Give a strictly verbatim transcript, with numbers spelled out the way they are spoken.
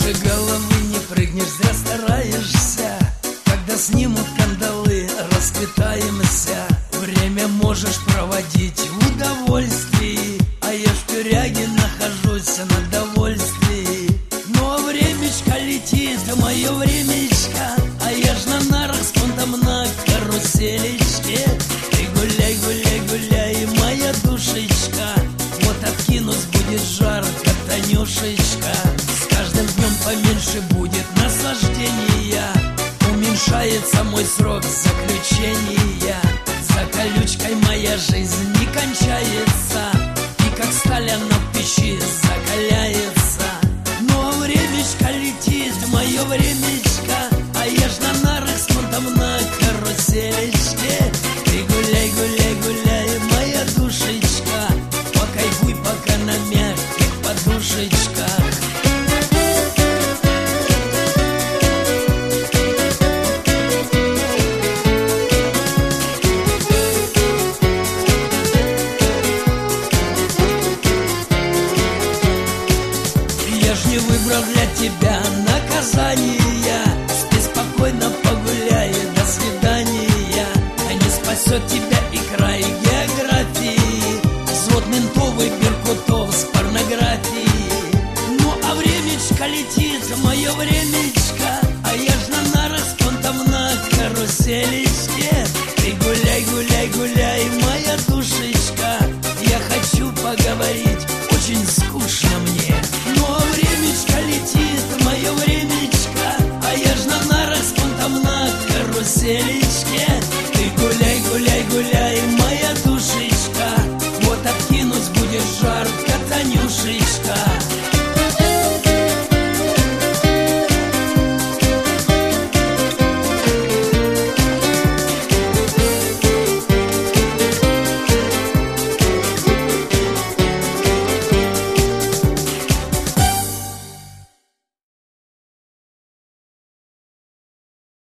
Выше головы не прыгнешь, зря стараешься. Когда снимут кандалы, расквитаемся. Время можешь проводить в удовольствии, а я в тюряге нахожусь на довольствии. Но времечко летит, мое времечко, а я ж на нарах с понтом на каруселечке. Ты гуляй, гуляй, гуляй, моя душечка, вот откинусь, будет жарко, Танюшечка. С каждым днем поменьше будет наслаждения, уменьшается мой срок заключения. За колючкой моя жизнь не кончается, и как сталь она в печи закаляется. Но времечко летит, мое времечко, а я ж на нарах с понтом на каруселечке. Ты гуляй, гуляй, гуляй, моя душечка, покайфуй пока на мягких подушечках. Я ж не выбрал для тебя наказания, спи спокойно, погуляй, до свидания. А не спасет тебя и край географии, взвод ментовый беркутов с порнографией. Ну а времечко летит, мое времечко, а я ж на нарах с понтом на каруселечке. Ты гуляй, гуляй, гуляй, моя душечка, я хочу поговорить очень